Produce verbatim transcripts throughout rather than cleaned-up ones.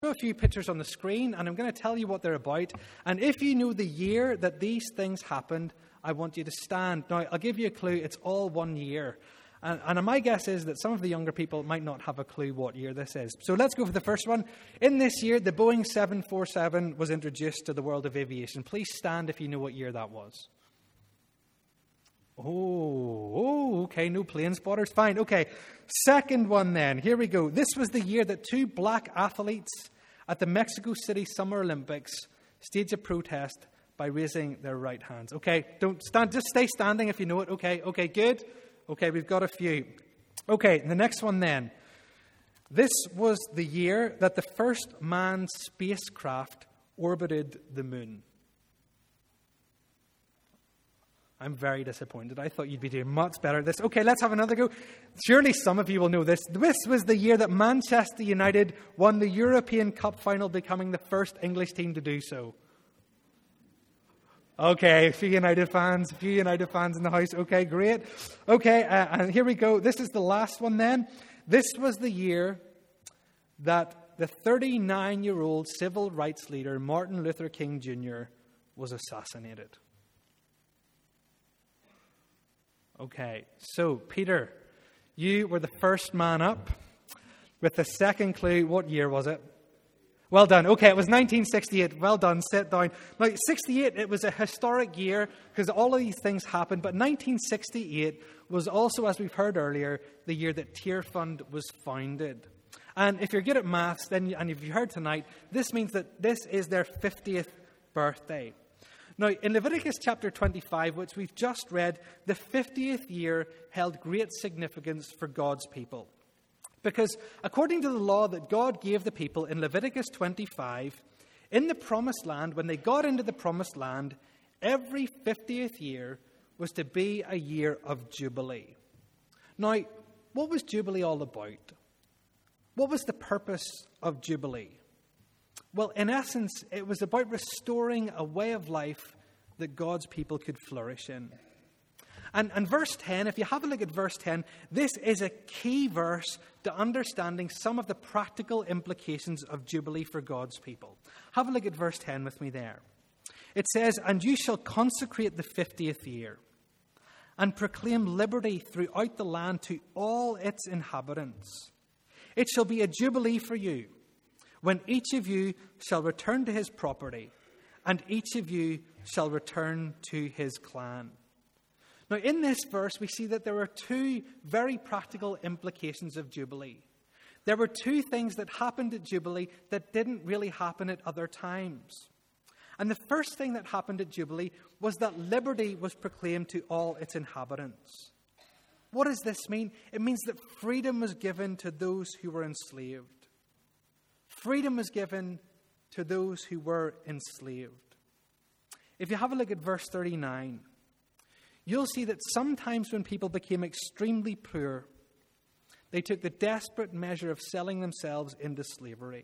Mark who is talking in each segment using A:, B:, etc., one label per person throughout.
A: A few pictures on the screen, and I'm going to tell you what they're about. And if you know the year that these things happened, I want you to stand. Now, I'll give you a clue. It's all one year. And, and my guess is that some of the younger people might not have a clue what year this is. So let's go for the first one. In this year, the Boeing seven forty-seven was introduced to the world of aviation. Please stand if you know what year that was. Oh, oh, okay, no plane spotters. Fine, okay. Second one then. Here we go. This was the year that two black athletes at the Mexico City Summer Olympics staged a protest by raising their right hands. Okay, don't stand, just stay standing if you know it. Okay, okay, good. Okay, we've got a few. Okay, the next one then. This was the year that the first manned spacecraft orbited the moon. I'm very disappointed. I thought you'd be doing much better at this. Okay, let's have another go. Surely some of you will know this. This was the year that Manchester United won the European Cup final, becoming the first English team to do so. Okay, a few United fans, a few United fans in the house. Okay, great. Okay, uh, and here we go. This is the last one then. This was the year that the thirty-nine-year-old civil rights leader, Martin Luther King Junior, was assassinated. Okay, so Peter, you were the first man up with the second clue. What year was it? Well done. Okay, it was nineteen sixty-eight. Well done. Sit down. Now, sixty-eight, it was a historic year because all of these things happened. But nineteen sixty-eight was also, as we've heard earlier, the year that Tear Fund was founded. And if you're good at maths, then, and if you heard tonight, this means that this is their fiftieth birthday. Now, in Leviticus chapter twenty-five, which we've just read, the fiftieth year held great significance for God's people. Because according to the law that God gave the people in Leviticus twenty-five, in the promised land, when they got into the promised land, every fiftieth year was to be a year of Jubilee. Now, what was Jubilee all about? What was the purpose of Jubilee? Well, in essence, it was about restoring a way of life that God's people could flourish in. And, and verse ten, if you have a look at verse ten, this is a key verse to understanding some of the practical implications of Jubilee for God's people. Have a look at verse ten with me there. It says, "And you shall consecrate the fiftieth year, and proclaim liberty throughout the land to all its inhabitants. It shall be a jubilee for you, when each of you shall return to his property, and each of you shall return to his clan." Now, in this verse, we see that there are two very practical implications of Jubilee. There were two things that happened at Jubilee that didn't really happen at other times. And the first thing that happened at Jubilee was that liberty was proclaimed to all its inhabitants. What does this mean? It means that freedom was given to those who were enslaved. Freedom was given to those who were enslaved. If you have a look at verse thirty-nine, you'll see that sometimes when people became extremely poor, they took the desperate measure of selling themselves into slavery.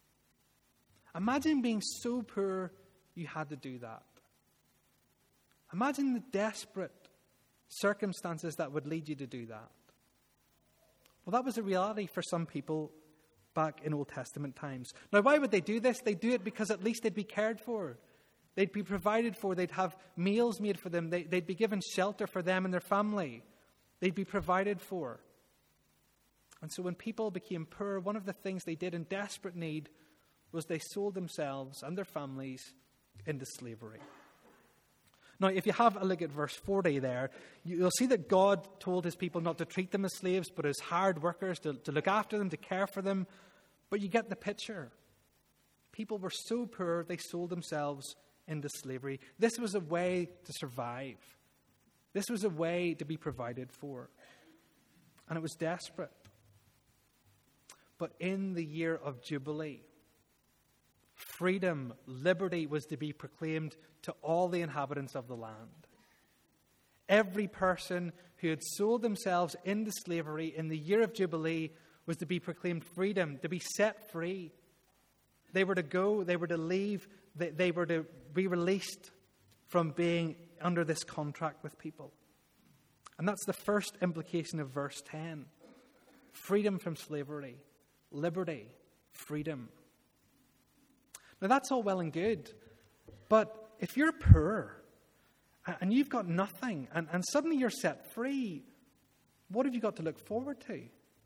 A: Imagine being so poor you had to do that. Imagine the desperate circumstances that would lead you to do that. Well, that was a reality for some people back in Old Testament times. Now, why would they do this? They do it because at least they'd be cared for. They'd be provided for. They'd have meals made for them. They, they'd be given shelter for them and their family. They'd be provided for. And so when people became poor, one of the things they did in desperate need was they sold themselves and their families into slavery. Now, if you have a look at verse forty there, you'll see that God told his people not to treat them as slaves, but as hard workers, to, to look after them, to care for them. But you get the picture. People were so poor, they sold themselves into slavery. This was a way to survive. This was a way to be provided for. And it was desperate. But in the year of Jubilee, freedom, liberty was to be proclaimed to all the inhabitants of the land. Every person who had sold themselves into slavery in the year of Jubilee was to be proclaimed freedom, to be set free. They were to go, they were to leave, they, they were to be released from being under this contract with people. And that's the first implication of verse ten. Freedom from slavery, liberty, freedom. Now, that's all well and good. But if you're poor and you've got nothing and, and suddenly you're set free, what have you got to look forward to?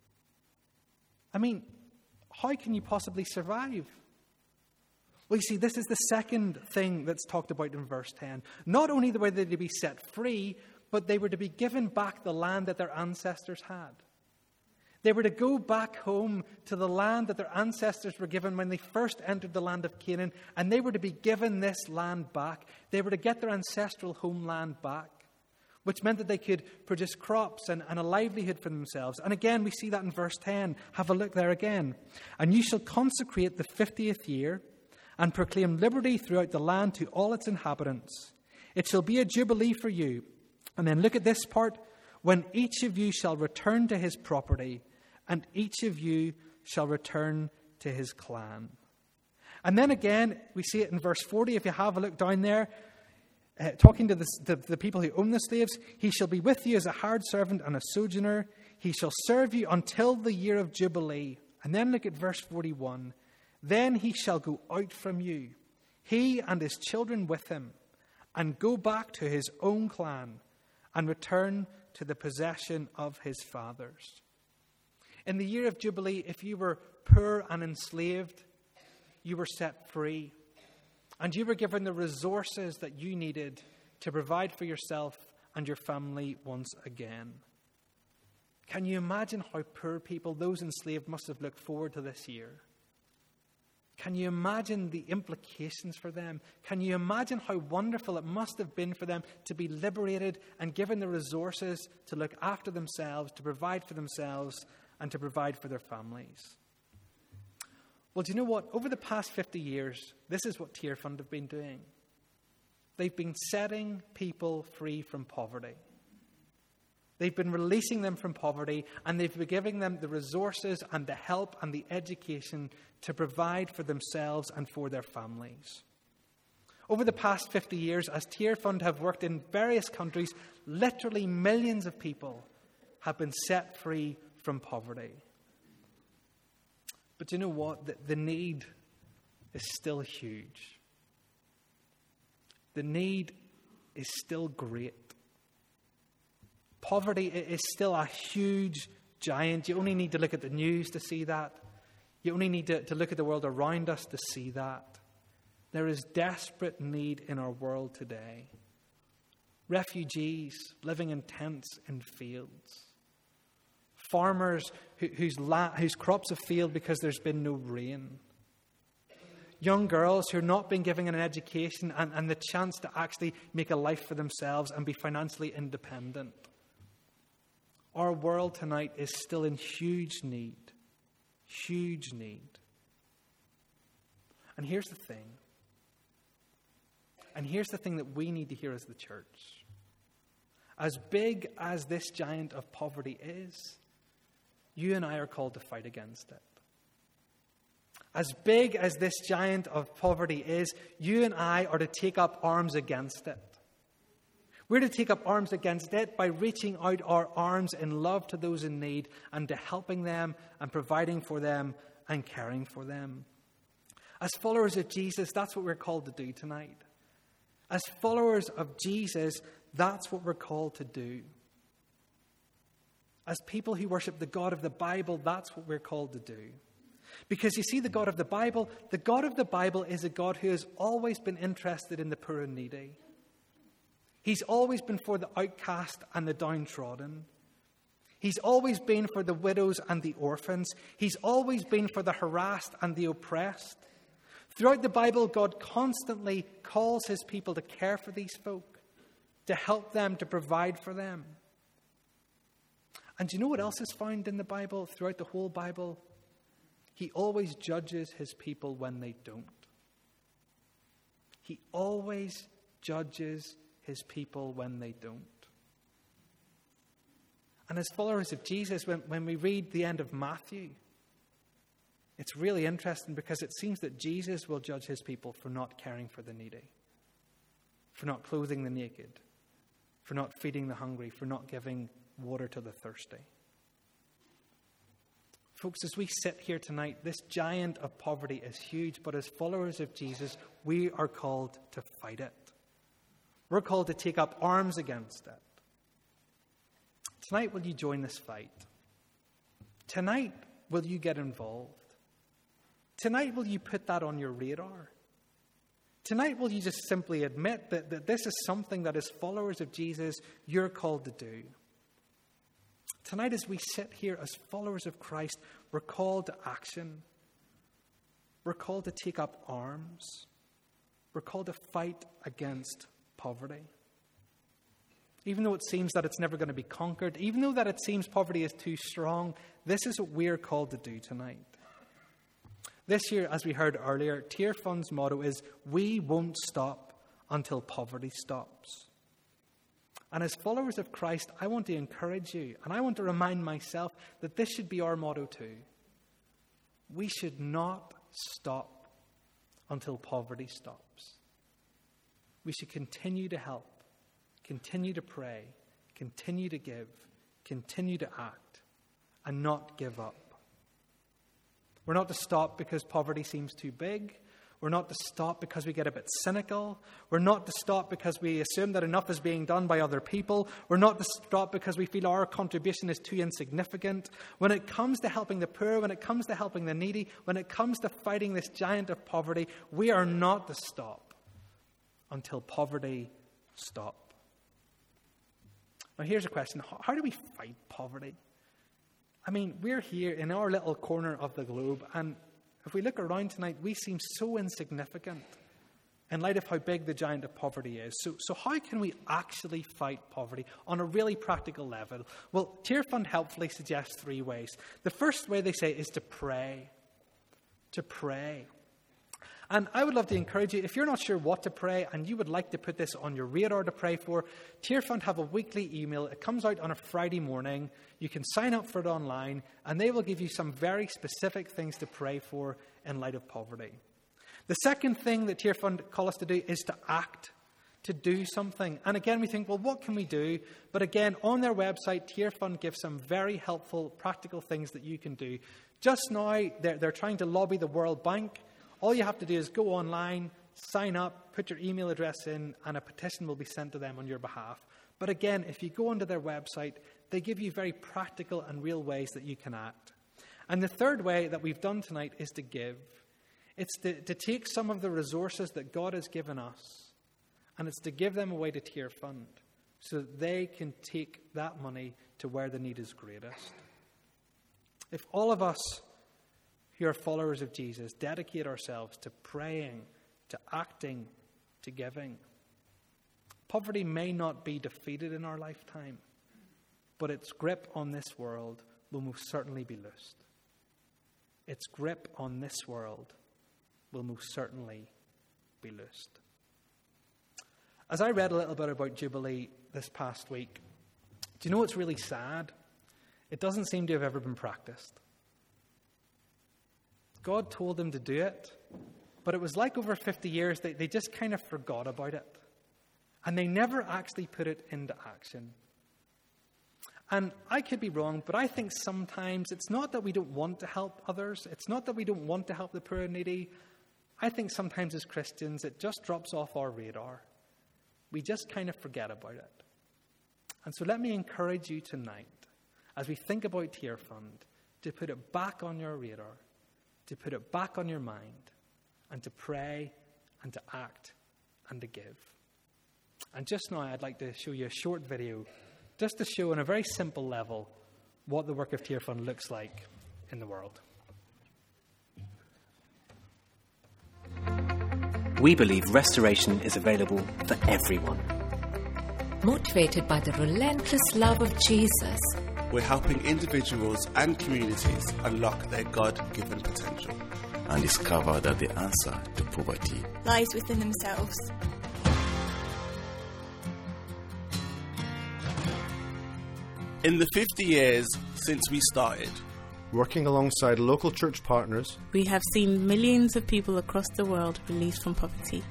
A: I mean, how can you possibly survive? Well, you see, this is the second thing that's talked about in verse ten. Not only were they to be set free, but they were to be given back the land that their ancestors had. They were to go back home to the land that their ancestors were given when they first entered the land of Canaan, and they were to be given this land back. They were to get their ancestral homeland back, which meant that they could produce crops and, and a livelihood for themselves. And again, we see that in verse ten. Have a look there again. And you shall consecrate the fiftieth year and proclaim liberty throughout the land to all its inhabitants. It shall be a jubilee for you. And then look at this part. When each of you shall return to his property, and each of you shall return to his clan. And then again, we see it in verse forty. If you have a look down there, uh, talking to the, the, the people who own the slaves, he shall be with you as a hired servant and a sojourner. He shall serve you until the year of Jubilee. And then look at verse forty-one. Then he shall go out from you, he and his children with him, and go back to his own clan, and return to the possession of his fathers. In the year of Jubilee, if you were poor and enslaved, you were set free. And you were given the resources that you needed to provide for yourself and your family once again. Can you imagine how poor people, those enslaved, must have looked forward to this year? Can you imagine the implications for them? Can you imagine how wonderful it must have been for them to be liberated and given the resources to look after themselves, to provide for themselves, and to provide for their families? Well, do you know what? Over the past fifty years, this is what Tear Fund have been doing. They've been setting people free from poverty. They've been releasing them from poverty, and they've been giving them the resources and the help and the education to provide for themselves and for their families. Over the past fifty years, as Tear Fund have worked in various countries, literally millions of people have been set free from poverty. But you know what? The, the need is still huge. The need is still great. Poverty is still a huge giant. You only need to look at the news to see that. You only need to, to look at the world around us to see that. There is desperate need in our world today. Refugees living in tents in fields. Farmers who, whose, la- whose crops have failed because there's been no rain. Young girls who are not being given an education and, and the chance to actually make a life for themselves and be financially independent. Our world tonight is still in huge need. Huge need. And here's the thing. And here's the thing that we need to hear as the church. As big as this giant of poverty is, you and I are called to fight against it. As big as this giant of poverty is, you and I are to take up arms against it. We're to take up arms against it by reaching out our arms in love to those in need and to helping them and providing for them and caring for them. As followers of Jesus, that's what we're called to do tonight. As followers of Jesus, that's what we're called to do. As people who worship the God of the Bible, that's what we're called to do. Because you see, the God of the Bible, the God of the Bible is a God who has always been interested in the poor and needy. He's always been for the outcast and the downtrodden. He's always been for the widows and the orphans. He's always been for the harassed and the oppressed. Throughout the Bible, God constantly calls his people to care for these folk, to help them, to provide for them. And do you know what else is found in the Bible, throughout the whole Bible? He always judges his people when they don't. He always judges his people when they don't. And as followers of Jesus, when, when we read the end of Matthew, it's really interesting because it seems that Jesus will judge his people for not caring for the needy, for not clothing the naked, for not feeding the hungry, for not giving water to the thirsty. Folks, as we sit here tonight, this giant of poverty is huge, but as followers of Jesus, we are called to fight it. We're called to take up arms against it. Tonight, will you join this fight? Tonight, will you get involved? Tonight, will you put that on your radar? Tonight, will you just simply admit that, that this is something that as followers of Jesus, you're called to do? Tonight, as we sit here as followers of Christ, we're called to action. We're called to take up arms. We're called to fight against poverty. Even though it seems that it's never going to be conquered, even though that it seems poverty is too strong, this is what we're called to do tonight. This year, as we heard earlier, Tear Fund's motto is, we won't stop until poverty stops. And as followers of Christ, I want to encourage you, and I want to remind myself that this should be our motto too. We should not stop until poverty stops. We should continue to help, continue to pray, continue to give, continue to act, and not give up. We're not to stop because poverty seems too big. We're not to stop because we get a bit cynical. We're not to stop because we assume that enough is being done by other people. We're not to stop because we feel our contribution is too insignificant. When it comes to helping the poor, when it comes to helping the needy, when it comes to fighting this giant of poverty, we are not to stop until poverty stops. Now here's a question. How do we fight poverty? I mean, we're here in our little corner of the globe, and if we look around tonight, we seem so insignificant in light of how big the giant of poverty is. So, so how can we actually fight poverty on a really practical level? Well, Tear Fund helpfully suggests three ways. The first way, they say, is to pray. To pray. And I would love to encourage you, if you're not sure what to pray and you would like to put this on your radar to pray for, Tear Fund have a weekly email. It comes out on a Friday morning. You can sign up for it online, and they will give you some very specific things to pray for in light of poverty. The second thing that Tear Fund call us to do is to act, to do something. And again, we think, well, what can we do? But again, on their website, Tear Fund gives some very helpful, practical things that you can do. Just now, they're, they're trying to lobby the World Bank. All you have to do is go online, sign up, put your email address in, and a petition will be sent to them on your behalf. But again, if you go onto their website, they give you very practical and real ways that you can act. And the third way that we've done tonight is to give. It's to, to take some of the resources that God has given us, and it's to give them away to Tear Fund so that they can take that money to where the need is greatest. If all of us who are followers of Jesus dedicate ourselves to praying, to acting, to giving, poverty may not be defeated in our lifetime, but its grip on this world will most certainly be loosed. Its grip on this world will most certainly be loosed. As I read a little bit about Jubilee this past week, do you know what's really sad? It doesn't seem to have ever been practiced. God told them to do it, but it was like over fifty years, they, they just kind of forgot about it. And they never actually put it into action. And I could be wrong, but I think sometimes it's not that we don't want to help others. It's not that we don't want to help the poor and needy. I think sometimes as Christians, it just drops off our radar. We just kind of forget about it. And so let me encourage you tonight, as we think about Tear Fund, to put it back on your radar, to put it back on your mind, and to pray, and to act, and to give. And just now, I'd like to show you a short video, just to show on a very simple level what the work of Tear Fund looks like in the world.
B: We believe restoration is available for everyone.
C: Motivated by the relentless love of Jesus,
D: we're helping individuals and communities unlock their God-given potential
E: and discover that the answer to poverty
F: lies within themselves.
D: In the fifty years since we started,
G: working alongside local church partners,
H: we have seen millions of people across the world released from poverty.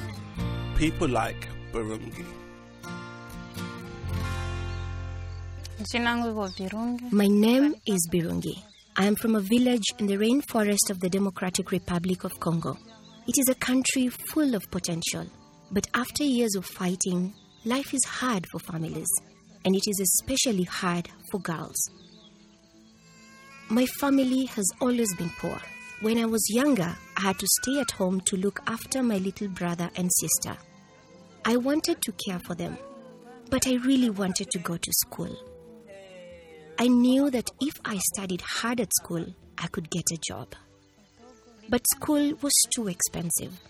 D: People like Burungi.
F: My name is Birungi. I am from a village in the rainforest of the Democratic Republic of Congo. It is a country full of potential, but after years of fighting, life is hard for families, and it is especially hard for girls. My family has always been poor. When I was younger, I had to stay at home to look after my little brother and sister. I wanted to care for them, but I really wanted to go to school. I knew that if I studied hard at school, I could get a job. But school was too expensive.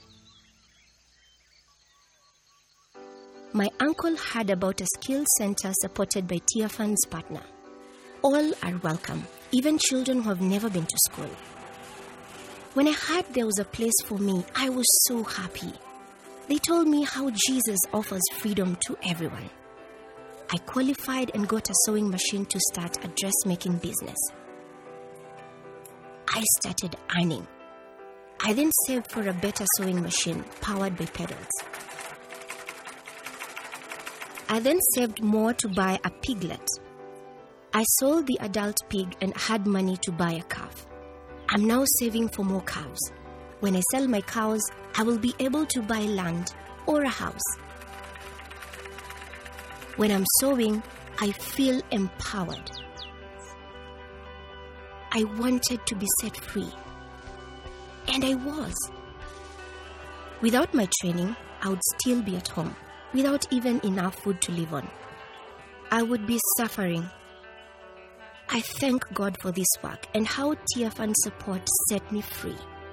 F: My uncle heard about a skills center supported by Tearfund's partner. All are welcome, even children who have never been to school. When I heard there was a place for me, I was so happy. They told me how Jesus offers freedom to everyone. I qualified and got a sewing machine to start a dressmaking business. I started earning. I then saved for a better sewing machine powered by pedals. I then saved more to buy a piglet. I sold the adult pig and had money to buy a calf. I'm now saving for more cows. When I sell my cows, I will be able to buy land or a house. When I'm sewing, I feel empowered. I wanted to be set free. And I was. Without my training, I would still be at home, without even enough food to live on. I would be suffering. I thank God for this work and how Tearfund support set me free.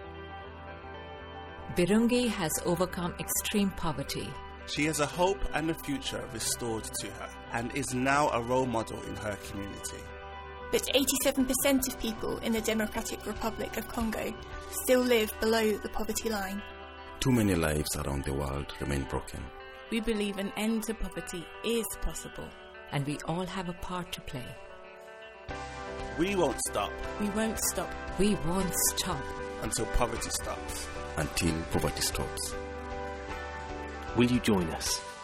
C: Birungi has overcome extreme poverty.
D: She has a hope and a future restored to her and is now a role model in her community.
I: But eighty-seven percent of people in the Democratic Republic of Congo still live below the poverty line.
E: Too many lives around the world remain broken.
H: We believe an end to poverty is possible.
C: And we all have a part to play.
D: We won't stop.
H: We won't stop.
C: We won't stop.
D: Until poverty stops.
E: Until poverty stops.
B: Will you join us?